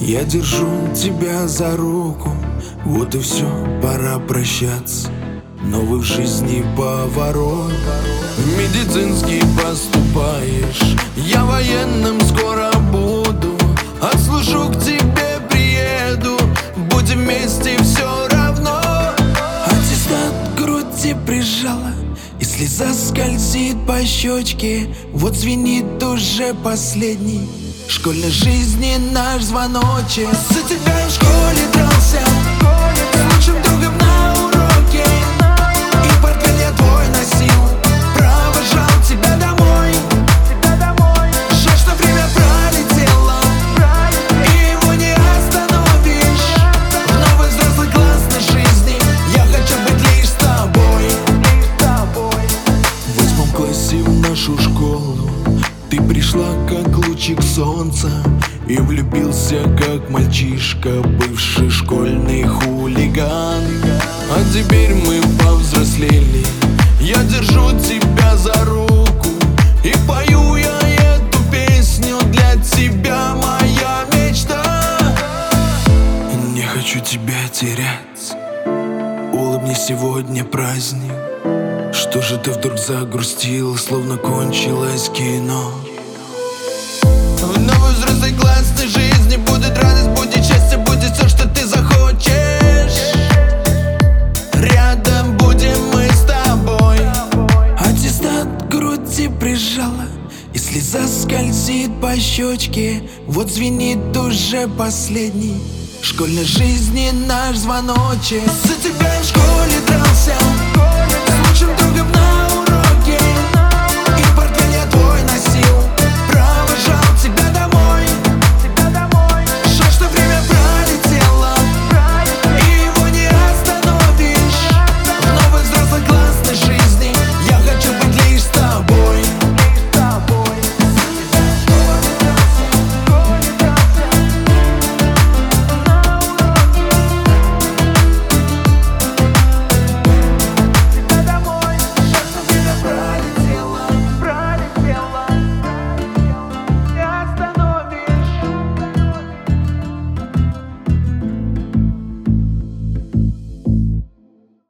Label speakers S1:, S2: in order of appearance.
S1: Я держу тебя за руку, вот и все, пора прощаться. Новый в жизни поворот. В медицинский поступаешь, я военным скоро буду. Отслужу, к тебе приеду, будем вместе все равно. Аттестат к груди прижала, и слеза скользит по щечке. Вот звенит уже последний школьной жизни наш звоночек. За тебя в школе дрался с лучшим другом на уроке, и портфель я твой носил, провожал тебя домой. Жаль, что время пролетело, и его не остановишь. В новый взрослый классной жизни я хочу быть лишь с тобой. В 8 классе в нашу школу ты пришла как лучик солнца, и влюбился как мальчишка, бывший школьный хулиган. А теперь мы повзрослели, я держу тебя за руку, и пою я эту песню для тебя, моя мечта. Не хочу тебя терять, улыбнись, сегодня праздник. Что же ты вдруг загрустила, словно кончилось кино? В новой взрослой классной жизни будет радость, будет счастье, будет все, что ты захочешь. Рядом будем мы с тобой. Аттестат к груди прижала, и слеза скользит по щечке. Вот звенит уже последний школьной жизни наш звоночек. За тебя в школу